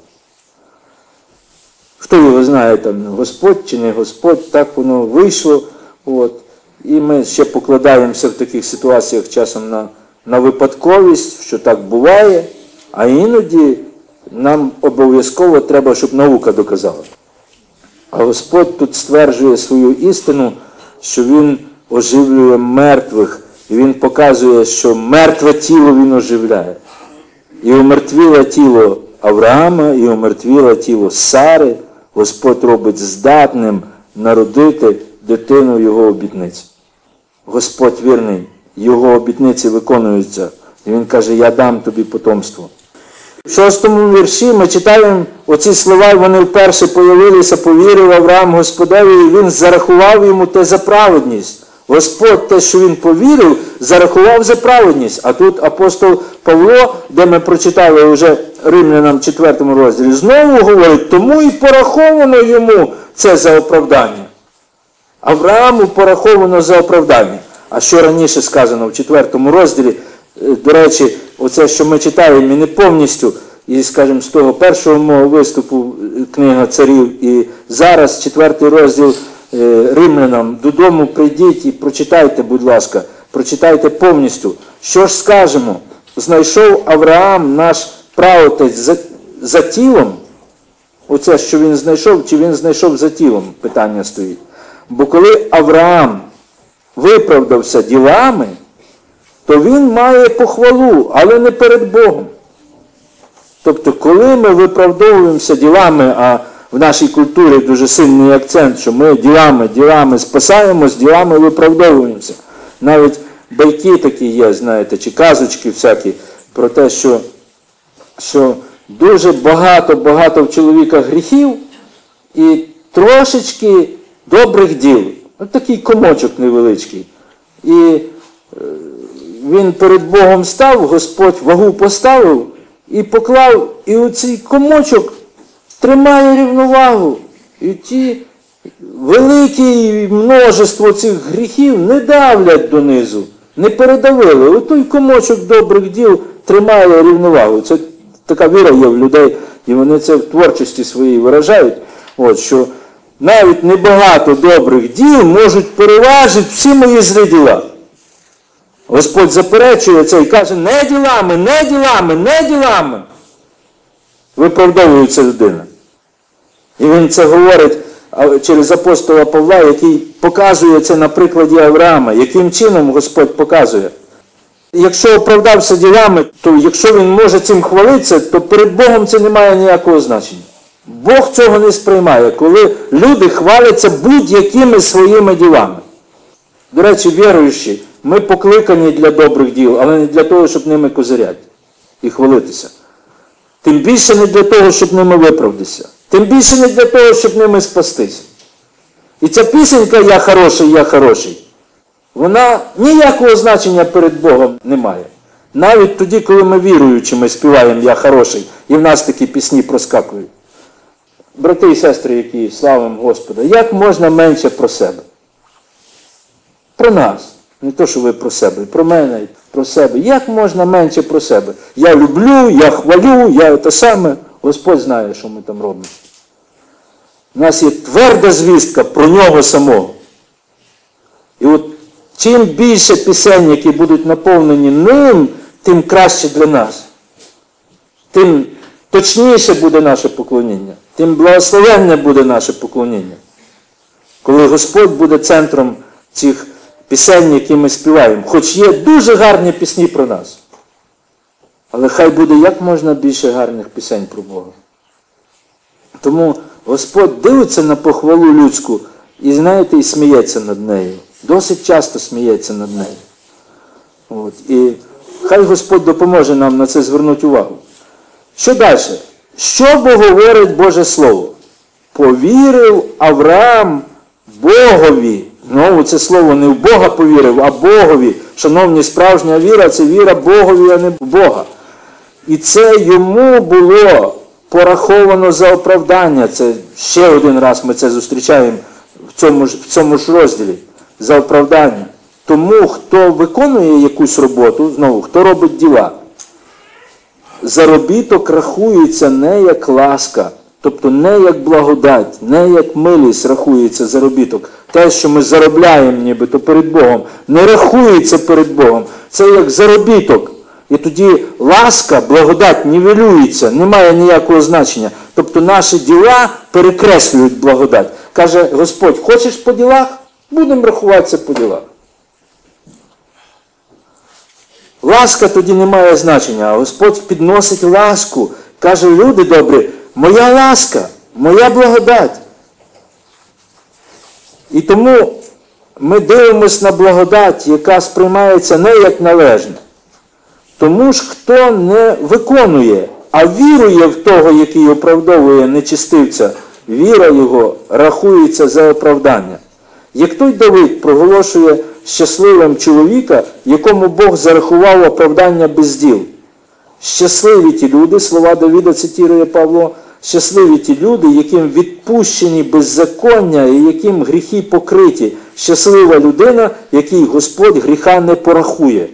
Хто його знає, там, Господь чи не Господь, так воно вийшло. От. І ми ще покладаємося в таких ситуаціях часом на випадковість, що так буває, а іноді нам обов'язково треба, щоб наука доказала. А Господь тут стверджує свою істину, що Він оживлює мертвих, і Він показує, що мертве тіло Він оживляє. І омертвіле тіло Авраама, і омертвіле тіло Сари Господь робить здатним народити дитину Його обітниць. Господь вірний, Його обітниці виконуються. І Він каже, я дам тобі потомство. В 6 вірші ми читаємо оці слова, і вони вперше появилися, повірив Авраам Господеві, і він зарахував йому те за праведність. Господь те, що він повірив, зарахував за праведність. А тут апостол Павло, де ми прочитали вже Римлянам 4 розділі, знову говорить, тому і пораховано йому це за оправдання. Аврааму пораховано за оправдання. А що раніше сказано в 4 розділі, до речі, оце, що ми читаємо, і не повністю, і, скажімо, з того першого мого виступу книга царів, і зараз 4 розділ Римлянам, додому прийдіть і прочитайте, будь ласка, прочитайте повністю. Що ж скажемо? Знайшов Авраам, наш праотець, за тілом? Оце, що він знайшов, чи він знайшов за тілом? Питання стоїть. Бо коли Авраам виправдався ділами, то він має похвалу, але не перед Богом. Тобто, коли ми виправдовуємося ділами, а в нашій культурі дуже сильний акцент, що ми ділами спасаємось, ділами виправдовуємося. Навіть байки такі є, знаєте, чи казочки всякі, про те, що дуже багато в чоловіка гріхів і трошечки добрих діл. Ось такий комочок невеличкий. І він перед Богом став, Господь вагу поставив і поклав, і оцей комочок тримає рівновагу. І ті велике множество цих гріхів не давлять донизу, не передавили. Отой комочок добрих діл тримає рівновагу. Це така віра є в людей, і вони це в творчості своїй виражають. От, що навіть небагато добрих діл можуть переважити всі мої злі діла. Господь заперечує це і каже, не ділами. Виправдовується людина. І він це говорить через апостола Павла, який показує це на прикладі Авраама. Яким чином Господь показує? Якщо оправдався ділами, то якщо він може цим хвалитися, то перед Богом це не має ніякого значення. Бог цього не сприймає, коли люди хваляться будь-якими своїми ділами. До речі, віруючі, ми покликані для добрих діл, але не для того, щоб ними козиряти і хвалитися. Тим більше не для того, щоб ними виправдатися. Тим більше не для того, щоб ними спастися. І ця пісенька «Я хороший», вона ніякого значення перед Богом не має. Навіть тоді, коли ми віруючими співаємо «Я хороший», і в нас такі пісні проскакують. Брати і сестри, які славимо Господа, як можна менше про себе? Про нас. Не то, що ви про себе, про мене, про себе. Як можна менше про себе? Я люблю, я хвалю, я те саме. Господь знає, що ми там робимо. У нас є тверда звістка про нього самого. І от чим більше пісень, які будуть наповнені ним, тим краще для нас. Тим точніше буде наше поклоніння. Тим благословенне буде наше поклоніння. Коли Господь буде центром цих пісень, які ми співаємо. Хоч є дуже гарні пісні про нас. Але хай буде як можна більше гарних пісень про Бога. Тому Господь дивиться на похвалу людську і, знаєте, і сміється над нею. Досить часто сміється над нею. От. І хай Господь допоможе нам на це звернути увагу. Що далі? Що говорить Боже Слово? Повірив Авраам Богові. Знову це слово не в Бога повірив, а Богові. Шановні, справжня віра – це віра Богові, а не в Бога. І це йому було пораховано за оправдання. Це ще один раз ми це зустрічаємо в цьому ж розділі. За оправдання. Тому, хто виконує якусь роботу, знову, хто робить діла, заробіток рахується не як ласка, тобто не як благодать, не як милість рахується заробіток. Те, що ми заробляємо нібито перед Богом, не рахується перед Богом. Це як заробіток. І тоді ласка, благодать нівелюється, не має ніякого значення. Тобто наші діла перекреслюють благодать. Каже Господь, хочеш по ділах? Будемо рахуватися по ділах. Ласка тоді не має значення, а Господь підносить ласку. Каже, люди добрі, моя ласка, моя благодать. І тому ми дивимося на благодать, яка сприймається не як належне. Тому ж, хто не виконує а вірує в того, який оправдовує нечестивця, віра його рахується за оправдання. Як той Давид проголошує щасливим чоловіка, якому Бог зарахував оправдання без діл. Щасливі ті люди, слова Давида цитує Павло, щасливі ті люди, яким відпущені беззаконня і яким гріхи покриті. Щаслива людина, якій Господь гріха не порахує.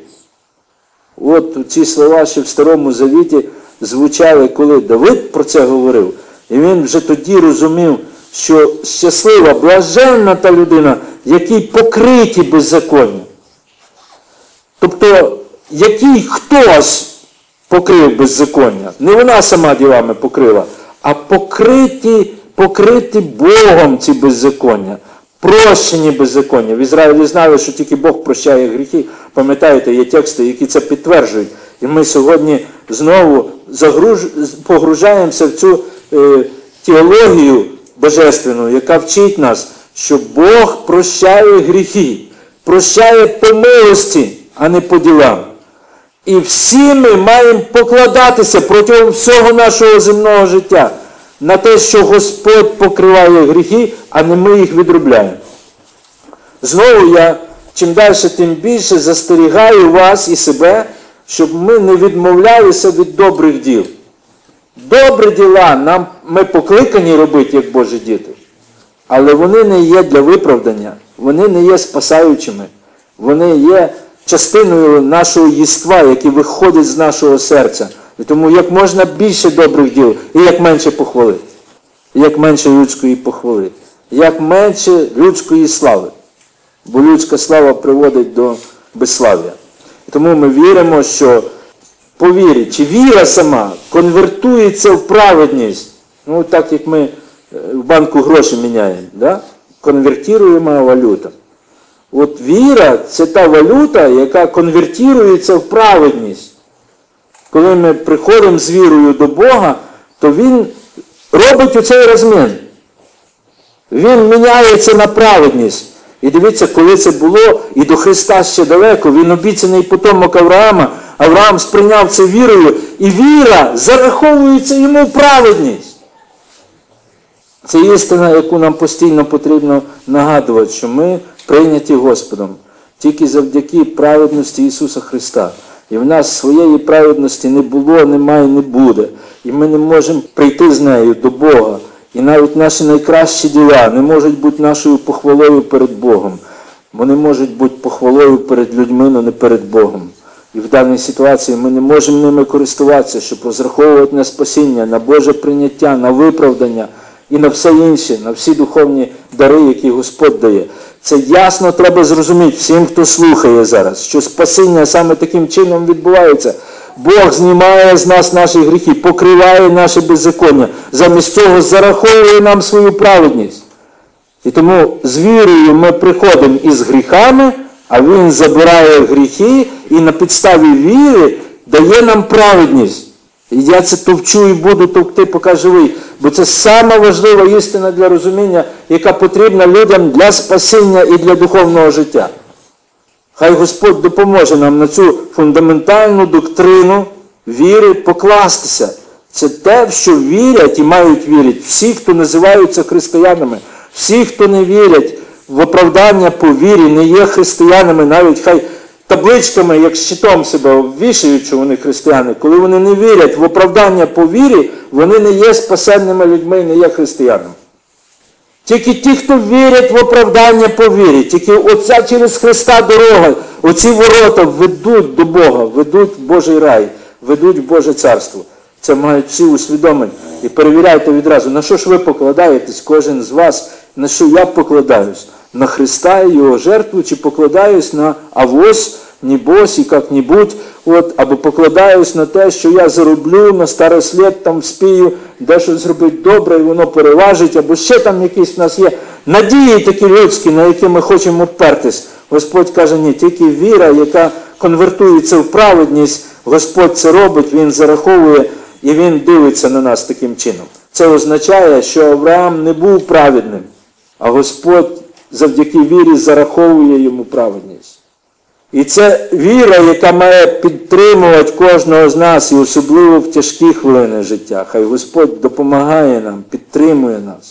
От ці слова, що в Старому Завіті звучали, коли Давид про це говорив. І він вже тоді розумів, що щаслива, блаженна та людина, якій покриті беззаконня. Тобто, який хтось покрив беззаконня. Не вона сама ділами покрила, а покриті Богом ці беззаконня. Прощені беззаконня. В Ізраїлі знали, що тільки Бог прощає гріхи. Пам'ятаєте, є тексти, які це підтверджують. І ми сьогодні знову погружаємося в цю теологію божественну, яка вчить нас, що Бог прощає гріхи, прощає по милості, а не по ділам. І всі ми маємо покладатися протягом всього нашого земного життя на те, що Господь покриває гріхи, а не ми їх відробляємо. Знову я чим далі, тим більше застерігаю вас і себе, щоб ми не відмовлялися від добрих діл. Добрі діла ми покликані робити, як Божі діти. Але вони не є для виправдання, вони не є спасаючими, вони є частиною нашого єства, які виходять з нашого серця. І тому як можна більше добрих діл, і як менше похвали. І як менше людської похвали. Як менше людської слави. Бо людська слава приводить до безслав'я. І тому ми віримо, що по вірі, чи віра сама конвертується в праведність. Ну, так як ми в банку гроші міняємо. Да? Конвертуємо валюту. От віра – це та валюта, яка конвертується в праведність. Коли ми приходимо з вірою до Бога, то Він робить оцей розмін. Він міняється на праведність. І дивіться, коли це було, і до Христа ще далеко, Він обіцяний потомок Авраама, Авраам сприйняв це вірою, і віра зараховується йому в праведність. Це істина, яку нам постійно потрібно нагадувати, що ми прийняті Господом тільки завдяки праведності Ісуса Христа. І в нас своєї праведності не було, немає, не буде. І ми не можемо прийти з нею до Бога. І навіть наші найкращі діла не можуть бути нашою похвалою перед Богом. Вони можуть бути похвалою перед людьми, але не перед Богом. І в даній ситуації ми не можемо ними користуватися, щоб розраховувати на спасіння, на Боже прийняття, на виправдання і на все інше, на всі духовні дари, які Господь дає. Це ясно треба зрозуміти всім, хто слухає зараз, що спасіння саме таким чином відбувається. Бог знімає з нас наші гріхи, покриває наше беззаконня, замість цього зараховує нам свою праведність. І тому з вірою ми приходимо із гріхами, а Він забирає гріхи і на підставі віри дає нам праведність. І я це товчу і буду товкти, поки живий. Бо це сама важлива істина для розуміння, яка потрібна людям для спасіння і для духовного життя. Хай Господь допоможе нам на цю фундаментальну доктрину віри покластися. Це те, в що вірять і мають вірити всі, хто називаються християнами. Всі, хто не вірять в оправдання по вірі, не є християнами, навіть хай табличками, як щитом себе обвішують, що вони християни. Коли вони не вірять в оправдання по вірі, вони не є спасенними людьми, не є християнами. Тільки ті, хто вірять в оправдання по вірі, тільки оця через Христа дорога, оці ворота ведуть до Бога, ведуть в Божий рай, ведуть в Боже царство. Це мають всі усвідомити. І перевіряйте відразу, на що ж ви покладаєтесь, кожен з вас, на що я покладаюсь? На Христа і Його жертву, чи покладаюсь на авось, небось і як-небудь, або покладаюсь на те, що я зароблю, на старость літ там спію, дещо зробити добре, і воно переважить, або ще там якісь в нас є надії такі людські, на які ми хочемо впертись. Господь каже, ні, тільки віра, яка конвертується в праведність, Господь це робить, Він зараховує, і Він дивиться на нас таким чином. Це означає, що Авраам не був праведним, а Господь завдяки вірі зараховує йому праведність. І це віра, яка має підтримувати кожного з нас, і особливо в тяжкі хвилини життя. Хай Господь допомагає нам, підтримує нас.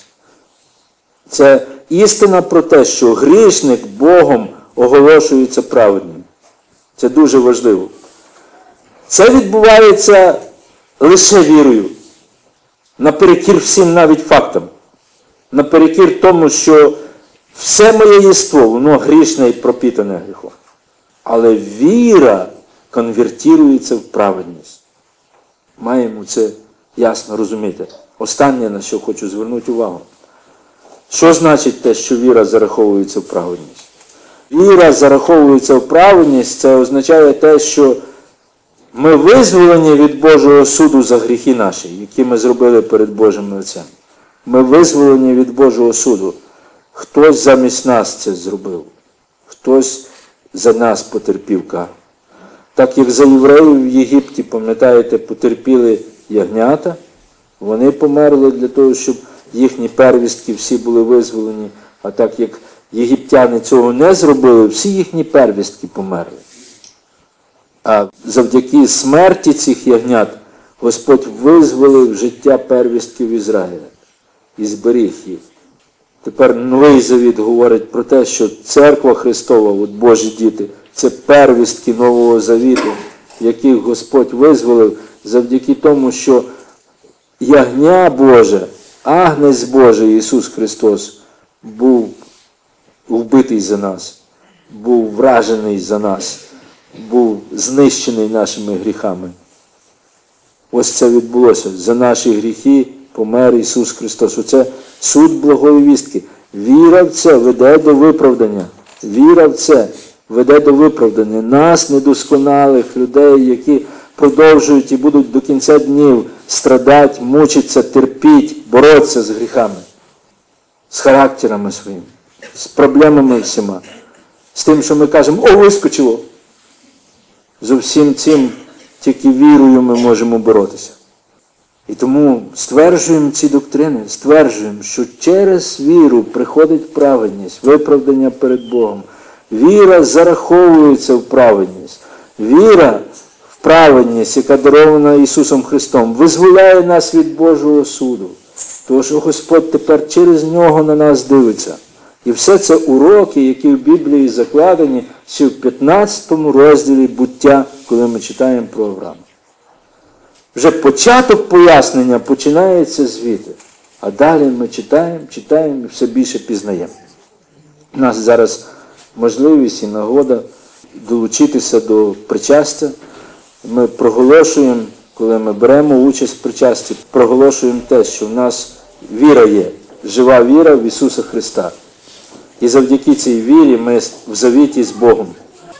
Це істина про те, що грішник Богом оголошується праведним. Це дуже важливо. Це відбувається лише вірою. Наперекір всім навіть фактам. Наперекір тому, що все моє єство, воно грішне і пропітане гріхом. Але віра конвертується в праведність. Маємо це ясно розуміти. Останнє, на що хочу звернути увагу. Що значить те, що віра зараховується в праведність? Віра зараховується в праведність, це означає те, що ми визволені від Божого суду за гріхи наші, які ми зробили перед Божим лицем. Ми визволені від Божого суду. Хтось замість нас це зробив. Хтось за нас потерпів кару. Так як за євреїв в Єгипті, пам'ятаєте, потерпіли ягнята, вони померли для того, щоб їхні первістки всі були визволені. А так як єгиптяни цього не зробили, всі їхні первістки померли. А завдяки смерті цих ягнят Господь визволив життя первістків Ізраїля і зберіг їх. Тепер Новий Завіт говорить про те, що Церква Христова, от Божі діти, це первістки Нового Завіту, яких Господь визволив завдяки тому, що ягня Боже, Агнець Божий Ісус Христос був вбитий за нас, був вражений за нас, був знищений нашими гріхами. Ось це відбулося. За наші гріхи помер Ісус Христос. Оце суть благої вістки. Віра в це веде до виправдання. Віра в це веде до виправдання. Нас, недосконалих людей, які продовжують і будуть до кінця днів страдати, мучитися, терпіти, боротися з гріхами, з характерами своїми, з проблемами всіма, з тим, що ми кажемо, о, вискочило. З усім цим тільки вірою ми можемо боротися. І тому стверджуємо ці доктрини, стверджуємо, що через віру приходить праведність, виправдання перед Богом. Віра зараховується в праведність. Віра в праведність, яка дарована Ісусом Христом, визволяє нас від Божого суду. Тому що Господь тепер через нього на нас дивиться. І все це уроки, які в Біблії закладені ще в 15 розділі буття, коли ми читаємо про Авраама. Вже початок пояснення починається звідти. А далі ми читаємо і все більше пізнаємо. У нас зараз можливість і нагода долучитися до причастя. Ми проголошуємо, коли ми беремо участь в причасті, проголошуємо те, що в нас віра є, жива віра в Ісуса Христа. І завдяки цій вірі ми в завіті з Богом.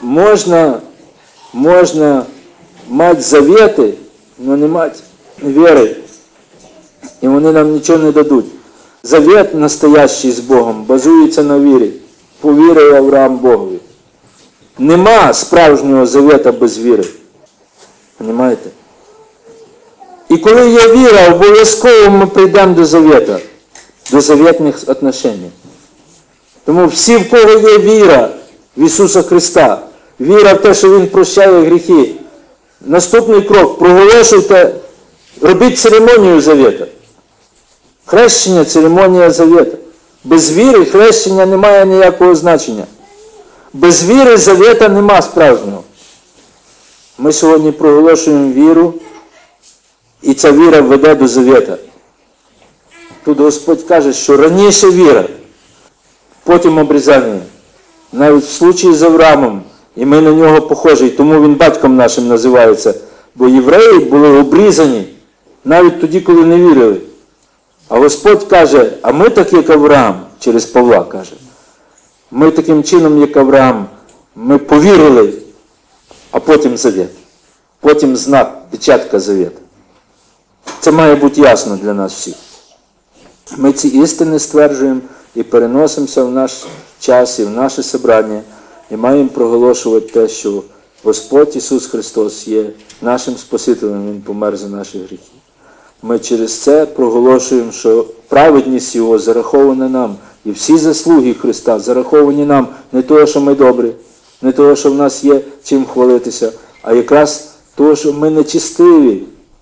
Можна мати завіти, але не мати віри. І вони нам нічого не дадуть. Завіт настоящий з Богом базується на вірі. Повірив Авраам Богові. Нема справжнього завіта без віри. Понимаєте? І коли є віра, обов'язково ми прийдемо до завіта, до завітних отношень. Тому всі, в кого є віра в Ісуса Христа, віра в те, що Він прощає гріхи, наступний крок – проголошуйте, робіть церемонію завіта. Хрещення – церемонія завіта. Без віри хрещення не має ніякого значення. Без віри завіта нема справжнього. Ми сьогодні проголошуємо віру, і ця віра веде до завіта. Тут Господь каже, що раніше віра, потім обрізання. Навіть в случаї з Авраамом, і ми на нього похожі, тому він батьком нашим називається. Бо євреї були обрізані навіть тоді, коли не вірили. А Господь каже, а ми так, як Авраам, через Павла каже. Ми таким чином, як Авраам, ми повірили, а потім завіт. Потім знак, печатка завіту. Це має бути ясно для нас всіх. Ми ці істини стверджуємо і переносимося в наш час і в наше собрання, і маємо проголошувати те, що Господь Ісус Христос є нашим Спасителем, Він помер за наші гріхи. Ми через це проголошуємо, що праведність Його зарахована нам, і всі заслуги Христа зараховані нам, не того, що ми добрі, Не того, що в нас є чим хвалитися, а якраз того, що ми нечестиві.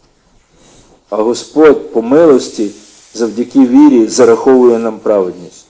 А Господь по милості, завдяки вірі, зараховує нам праведність.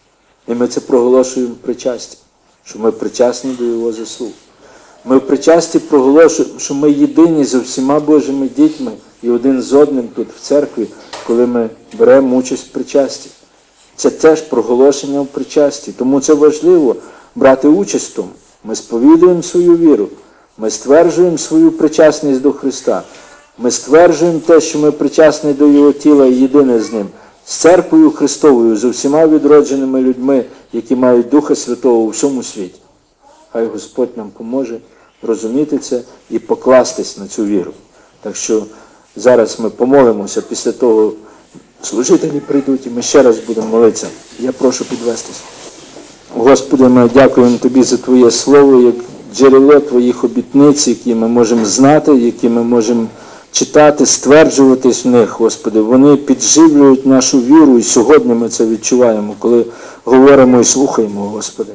І ми це проголошуємо в причасті, що ми причасні до Його заслуг. Ми в причасті проголошуємо, що ми єдині зі всіма Божими дітьми і один з одним тут в церкві, коли ми беремо участь в причасті. Це теж проголошення в причасті. Тому це важливо брати участь в тому. Ми сповідуємо свою віру, ми стверджуємо свою причасність до Христа. Ми стверджуємо те, що ми причасні до Його тіла і єдине з Ним. З церквою Христовою, з усіма відродженими людьми, які мають Духа Святого у всьому світі. Хай Господь нам поможе розуміти це і покластись на цю віру. Так що зараз ми помолимося, після того служителі прийдуть і ми ще раз будемо молитися. Я прошу підвестись. Господи, ми дякуємо Тобі за Твоє Слово, як джерело Твоїх обітниць, які ми можемо знати, які ми можемо читати, стверджуватись в них, Господи. Вони підживлюють нашу віру, і сьогодні ми це відчуваємо, коли говоримо і слухаємо, Господи.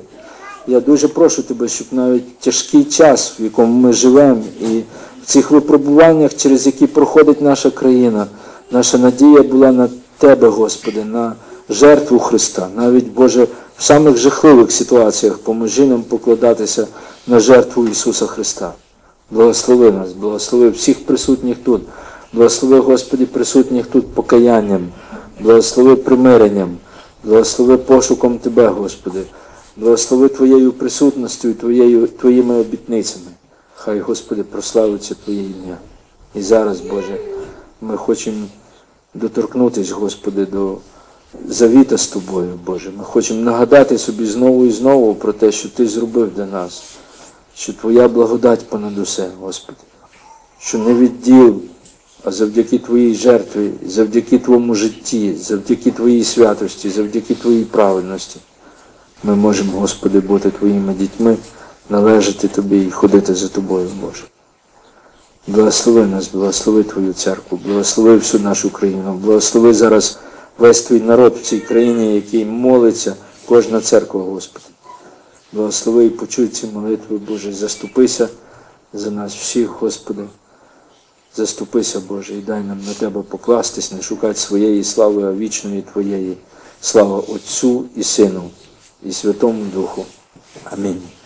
Я дуже прошу Тебе, щоб навіть тяжкий час, в якому ми живемо, і в цих випробуваннях, через які проходить наша країна, наша надія була на Тебе, Господи, на жертву Христа. Навіть, Боже, в самих жахливих ситуаціях поможи нам покладатися на жертву Ісуса Христа. Благослови нас, благослови всіх присутніх тут. Благослови, Господи, присутніх тут покаянням. Благослови примиренням. Благослови пошуком Тебе, Господи. Благослови Твоєю присутністю і Твоїми обітницями. Хай, Господи, прославиться Твоє ім'я. І зараз, Боже, ми хочемо доторкнутися, Господи, до завіта з Тобою, Боже. Ми хочемо нагадати собі знову і знову про те, що Ти зробив для нас. Що Твоя благодать понад усе, Господи. Що не від діл, а завдяки Твоїй жертві, завдяки Твоєму житті, завдяки Твоїй святості, завдяки Твоїй праведності. Ми можемо, Господи, бути Твоїми дітьми, належати Тобі і ходити за Тобою, Боже. Благослови нас, благослови Твою церкву, благослови всю нашу країну, благослови зараз весь Твій народ в цій країні, який молиться, кожна церква, Господи. Благослови і почуй ці молитви, Боже, заступися за нас всіх, Господи. Заступися, Боже, і дай нам на Тебе покластись, не шукати своєї слави, а вічної Твоєї. Слава Отцю і Сину, і Святому Духу. Амінь.